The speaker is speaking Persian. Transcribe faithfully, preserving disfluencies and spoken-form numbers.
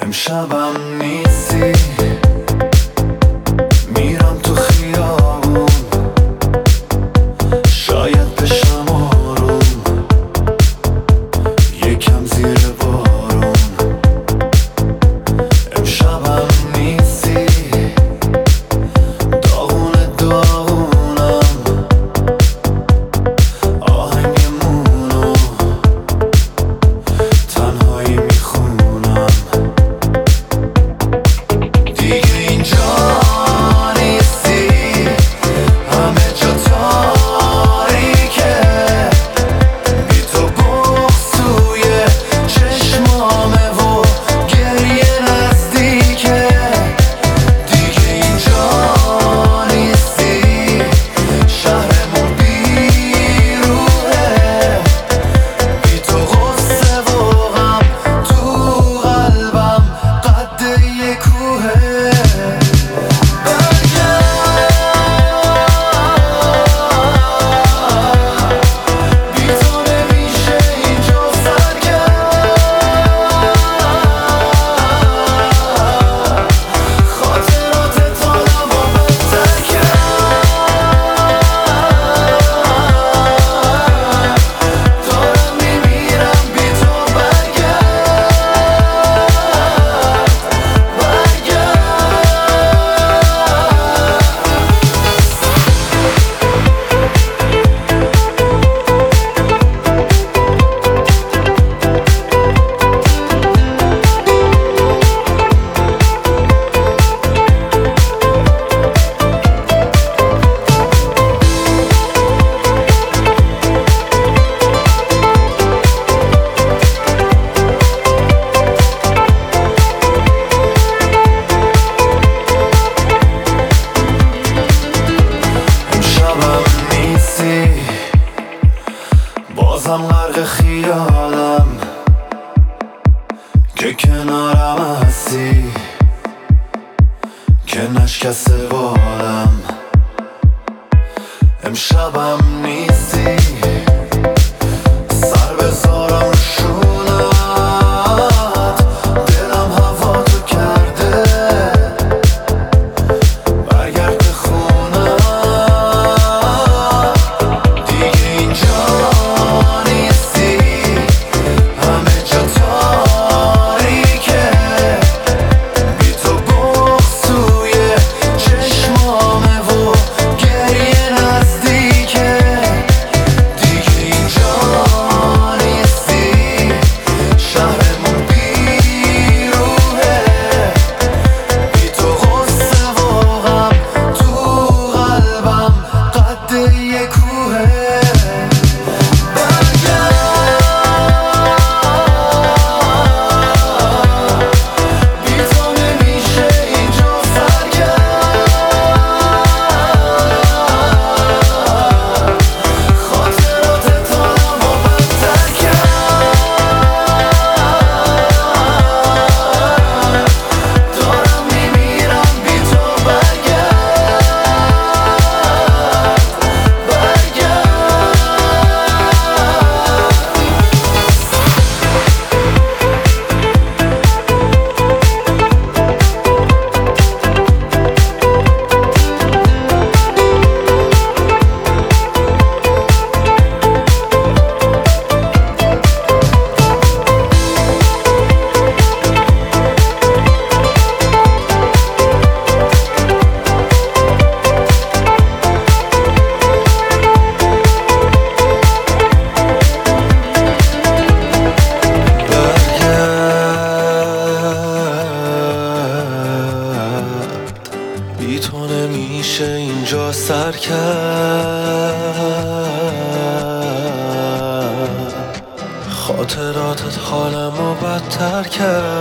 امشبم نیستی، میرم تو خیابون، شاید بشم آروم، یکم زیر بارون. امشبم نیستی، داغونه داغونم، آهنگمونو تنهایی میخونم. دیگه اینجا نیستی، همه جا تاریکه، بی تو بغض توی چشمامه و گریه نزدیکه. دیگه اینجا نیستی، شهرمون بیروحه، بی تو غصه و غم تو قلبم قد یه کوهه. بی تو نمیشه اینجا سرگرد، خاطراتت حالمو بدتر کرد. دارم میمیرم بی تو، برگرد امشبم نیستی، بازم غرق خیالم که کنارم هستی، که نشکسته بالم. امشبم نیستی، سر بذارم رو شونت، دلم هوا تو کرده، برگرد به خونم. دیگه اینجا نیستی، همه جا تاریکه، بی تو بغض توی چشمامه و گریه نزدیکه. دیگه اینجا نیستی، شهرمون بیروحه، بی تو غصه و غم تو قلبم قد یه کوهه. بی تو نمیشه اینجا سرگرد، خاطراتت حالمو بدتر کرد. دارم میمیرم بی تو، برگرد بی تو نمیشه اینجا سر کرد، خاطراتت حالمو بدتر کرد.